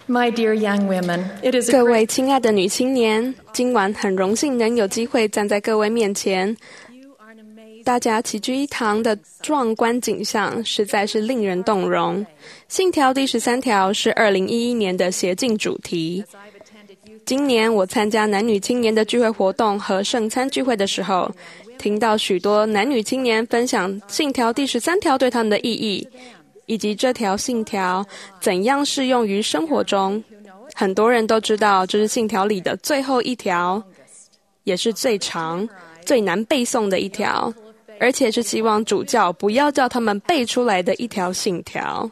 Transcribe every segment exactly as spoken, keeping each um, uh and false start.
My dear young women, it is a 各 great 位亲爱的女青年，今晚很荣幸能有机会站在各位面前，大家齐聚一堂的壮观景象实在是令人动容。信条第十三条是二零一一年的协进主题。今年我参加男女青年的聚会活动和圣餐聚会的时候，听到许多男女青年分享信条第十三条对他们的意义，以及这条信条怎样适用于生活中。很多人都知道这是信条里的最后一条，也是最长最难背诵的一条，而且是希望主教不要叫他们背出来的一条信条。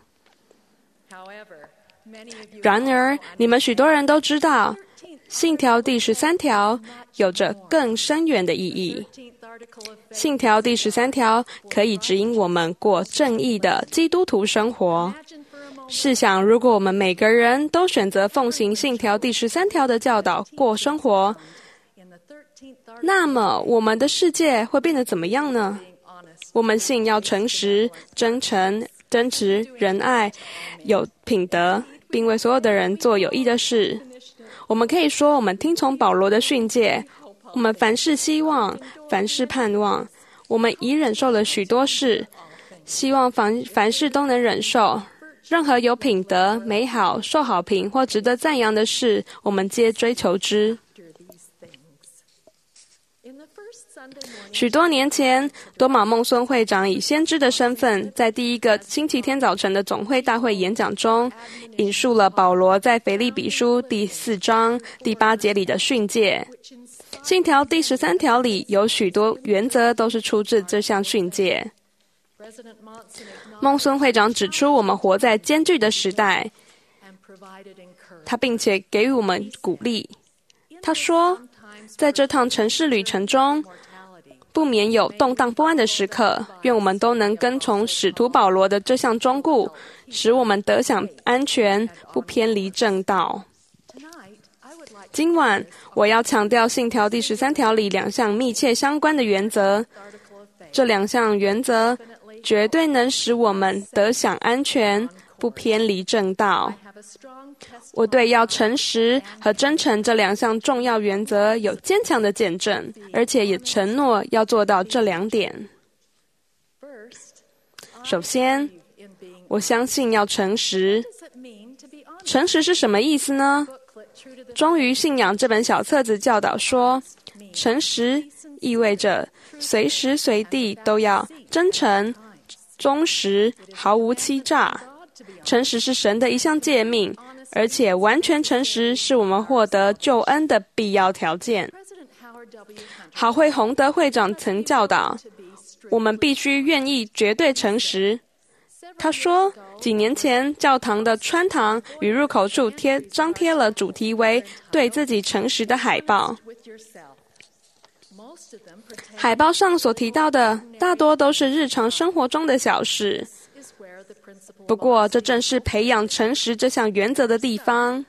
然而你们许多人都知道，信条第十三条有着更深远的意义。信条第十三条可以指引我们过正义的基督徒生活。试想，如果我们每个人都选择奉行信条第十三条的教导过生活，那么我们的世界会变得怎么样呢？我们信要诚实、真诚、真实、仁爱、有品德，并为所有的人做有益的事。我们可以说，我们听从保罗的训诫，我们凡事希望，凡事盼望，我们已忍受了许多事，希望凡凡事都能忍受。任何有品德、美好、受好评或值得赞扬的事，我们皆追求之。许多年前，多马孟孙会长以先知的身份，在第一个星期天早晨的总会大会演讲中，引述了保罗在腓立比书第四章第八节里的训诫。信条第十三条里有许多原则都是出自这项训诫。孟孙会长指出，我们活在艰巨的时代，他并且给予我们鼓励。他说，在这趟城市旅程中，不免有动荡不安的时刻，愿我们都能跟从使徒保罗的这项忠告，使我们得享安全，不偏离正道。今晚我要强调信条第十三条里两项密切相关的原则，这两项原则绝对能使我们得享安全，不偏离正道。我对要诚实和真诚这两项重要原则有坚强的见证，而且也承诺要做到这两点。首先，我相信要诚实。诚实是什么意思呢？忠于信仰这本小册子教导说，诚实意味着随时随地都要真诚、忠实，毫无欺诈。诚实是神的一项诫命，而且完全诚实是我们获得救恩的必要条件。郝会洪德会长曾教导，我们必须愿意绝对诚实。他说，几年前教堂的穿堂与入口处贴张贴了主题为对自己诚实的海报。海报上所提到的大多都是日常生活中的小事，不过这正是培养诚实这项原则的地方。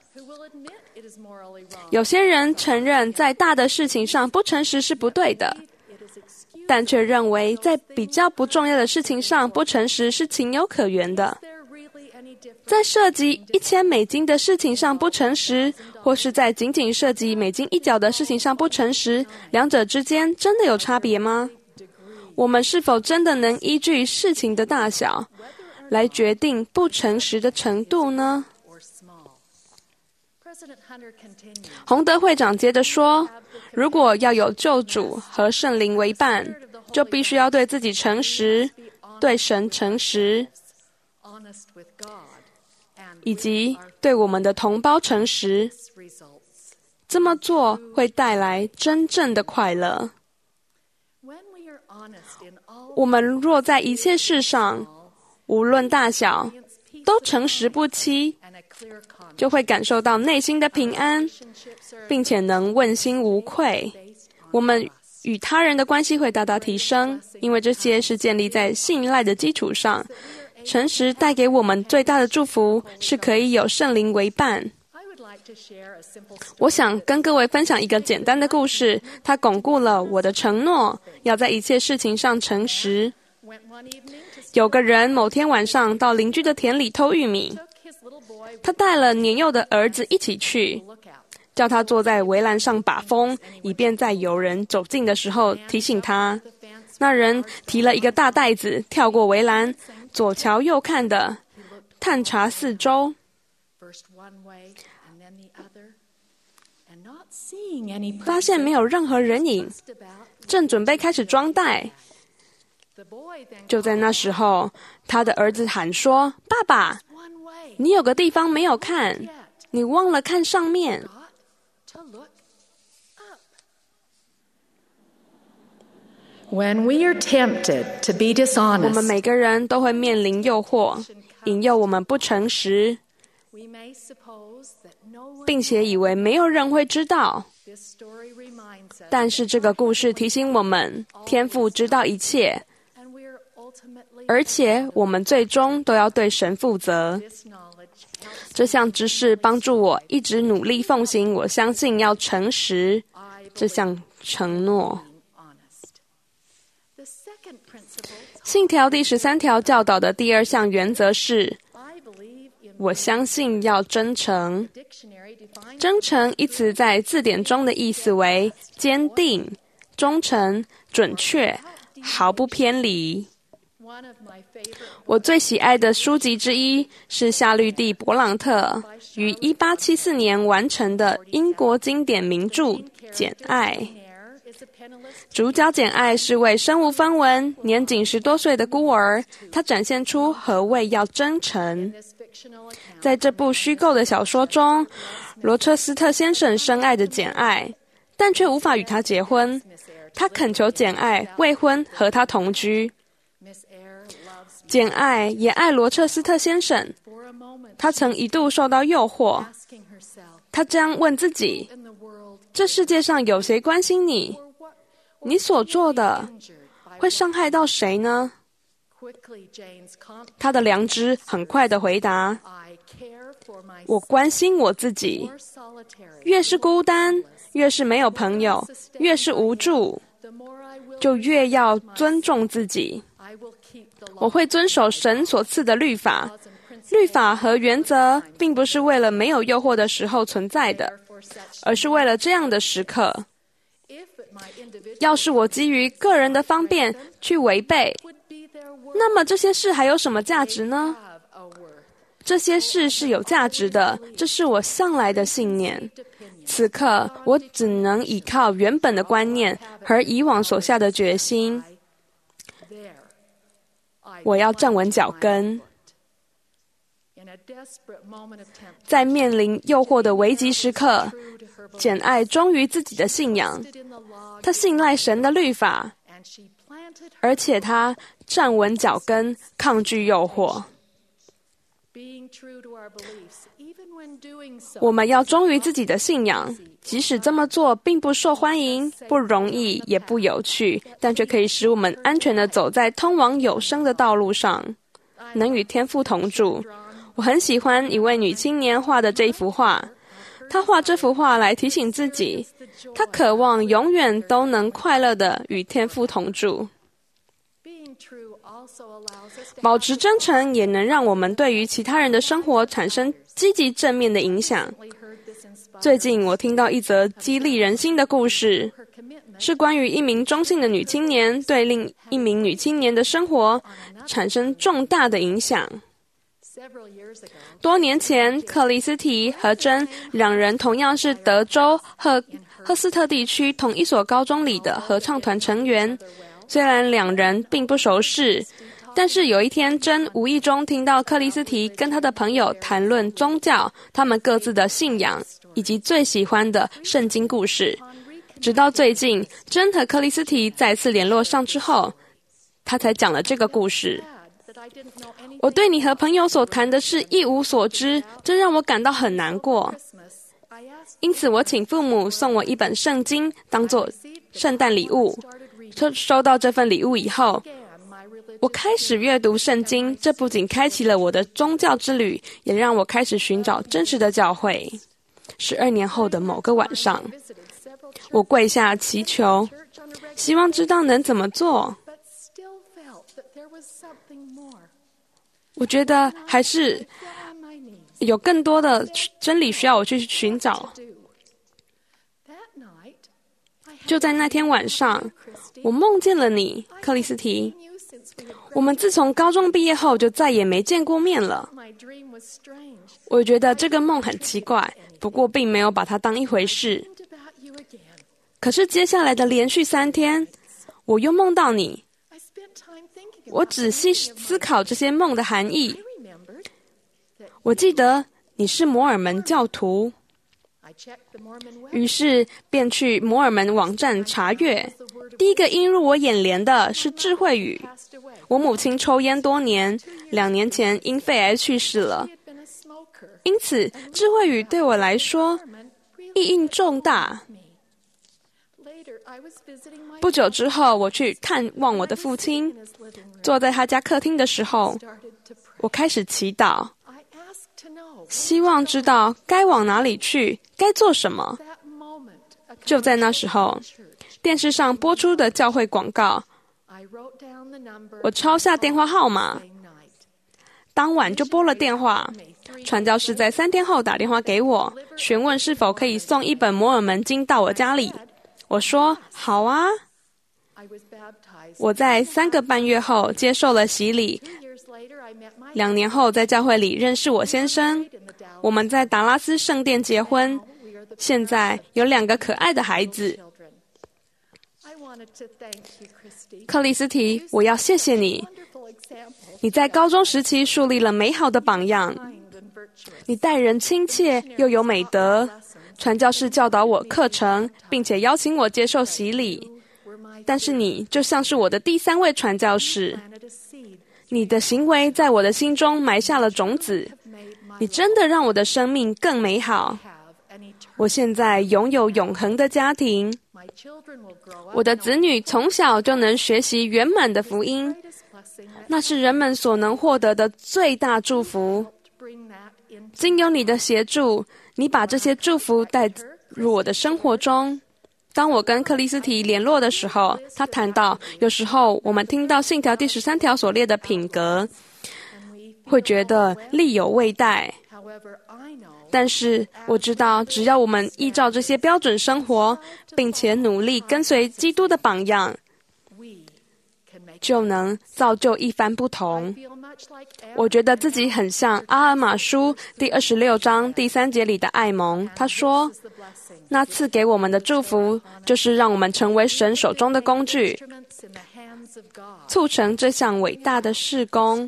有些人承认在大的事情上不诚实是不对的，但却认为在比较不重要的事情上不诚实是情有可原的。在涉及一千美金的事情上不诚实，或是在仅仅涉及美金一角的事情上不诚实，两者之间真的有差别吗？我们是否真的能依据事情的大小来决定不诚实的程度呢？洪德会长接着说，如果要有救主和圣灵为伴，就必须要对自己诚实，对神诚实，以及对我们的同胞诚实。这么做会带来真正的快乐。我们若在一切事上，无论大小，都诚实不欺，就会感受到内心的平安，并且能问心无愧。我们与他人的关系会大大提升，因为这些是建立在信赖的基础上。诚实带给我们最大的祝福是可以有圣灵为伴。我想跟各位分享一个简单的故事，它巩固了我的承诺，要在一切事情上诚实。有个人某天晚上到邻居的田里偷玉米， 他带了年幼的儿子一起去，叫他坐在围栏上把风，以便在有人走近的时候提醒他。那人提了一个大袋子，跳过围栏，左瞧右看的探查四周，发现没有任何人影，正准备开始装袋。就在那时候，他的儿子喊说：爸爸，你有个地方没有看，你忘了看上面。 When we are tempted to be 我们 dishonest, 每个人都会面临诱惑，引诱我们不诚实，并且以为没有人会知道。但是这个故事提醒我们，天父知道一切，而且我们最终都要对神负责。这项知识帮助我一直努力奉行我相信要诚实这项承诺。信条第十三条教导的第二项原则是，我相信要真诚。真诚一词在字典中的意思为坚定、忠诚、准确、毫不偏离。我最喜爱的书籍之一是夏绿蒂·勃朗特于一八七四年完成的英国经典名著《简爱》。主角简爱是位身无分文、年仅十多岁的孤儿，他展现出何谓要真诚。在这部虚构的小说中，罗彻斯特先生深爱着简爱，但却无法与她结婚。他恳求简爱未婚和他同居。简爱也爱罗彻斯特先生，他曾一度受到诱惑。他这样问自己：这世界上有谁关心你？你所做的会伤害到谁呢？他的良知很快地回答：我关心我自己。越是孤单，越是没有朋友，越是无助，就越要尊重自己。我会遵守神所赐的律法。律法和原则并不是为了没有诱惑的时候存在的，而是为了这样的时刻。要是我基于个人的方便去违背，那么这些事还有什么价值呢？这些事是有价值的，这是我向来的信念。此刻我只能依靠原本的观念和以往所下的决心。我要站稳脚跟。在面临诱惑的危急时刻，简爱忠于自己的信仰，他信赖神的律法，而且他站稳脚跟，抗拒诱惑。我们要忠于自己的信仰，即使这么做并不受欢迎、不容易也不有趣，但却可以使我们安全地走在通往有生的道路上，能与天父同住。我很喜欢一位女青年画的这一幅画，她画这幅画来提醒自己，她渴望永远都能快乐地与天父同住。保持真诚也能让我们对于其他人的生活产生积极正面的影响。最近我听到一则激励人心的故事，是关于一名中性的女青年对另一名女青年的生活产生重大的影响。多年前，克里斯提和珍两人同样是德州赫赫斯特地区同一所高中里的合唱团成员。虽然两人并不熟识，但是有一天，珍无意中听到克里斯提跟他的朋友谈论宗教，他们各自的信仰以及最喜欢的圣经故事。直到最近，珍和克里斯提再次联络上之后，他才讲了这个故事。我对你和朋友所谈的事一无所知，这让我感到很难过。因此我请父母送我一本圣经当作圣诞礼物。收收到这份礼物以后，我开始阅读圣经，这不仅开启了我的宗教之旅，也让我开始寻找真实的教会。十二年后的某个晚上，我跪下祈求，希望知道能怎么做。我觉得还是有更多的真理需要我去寻找。就在那天晚上，我梦见了你，克里斯提。我们自从高中毕业后就再也没见过面了。我觉得这个梦很奇怪，不过并没有把它当一回事。可是接下来的连续三天，我又梦到你。我仔细思考这些梦的含义。我记得你是摩尔门教徒，于是便去摩尔门网站查阅。第一个映入我眼帘的是智慧语。我母亲抽烟多年，两年前因肺癌去世了，因此智慧语对我来说意义重大。不久之后，我去探望我的父亲，坐在他家客厅的时候，我开始祈祷，希望知道该往哪里去，该做什么。就在那时候，电视上播出的教会广告，我抄下电话号码，当晚就拨了电话。传教士在三天后打电话给我，询问是否可以送一本摩尔门经到我家里。我说好啊。我在三个半月后接受了洗礼，两年后在教会里认识我先生，我们在达拉斯圣殿结婚，现在有两个可爱的孩子。克里斯提，我要谢谢你，你在高中时期树立了美好的榜样，你待人亲切又有美德，传教士教导我课程，并且邀请我接受洗礼。但是你就像是我的第三位传教士，你的行为在我的心中埋下了种子，你真的让我的生命更美好。我现在拥有永恒的家庭，我的子女从小就能学习圆满的福音，那是人们所能获得的最大祝福。经由你的协助，你把这些祝福带入我的生活中。当我跟克里斯提联络的时候，他谈到有时候我们听到信条第十三条所列的品格，会觉得力有未逮。但是我知道，只要我们依照这些标准生活，并且努力跟随基督的榜样，就能造就一番不同。我觉得自己很像阿尔玛书第二十六章第三节里的艾蒙，他说，那赐给我们的祝福，就是让我们成为神手中的工具，促成这项伟大的事工。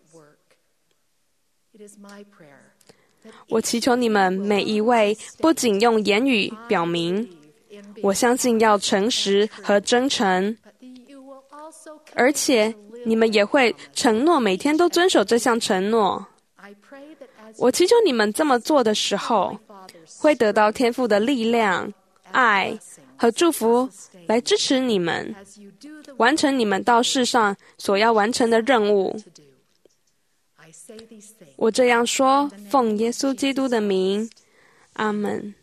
我祈求你们每一位不仅用言语表明，我相信要诚实和真诚，而且你们也会承诺每天都遵守这项承诺。我祈求你们这么做的时候，会得到天父的力量、爱和祝福来支持你们，完成你们到世上所要完成的任务。我这样说，奉耶稣基督的名，阿们。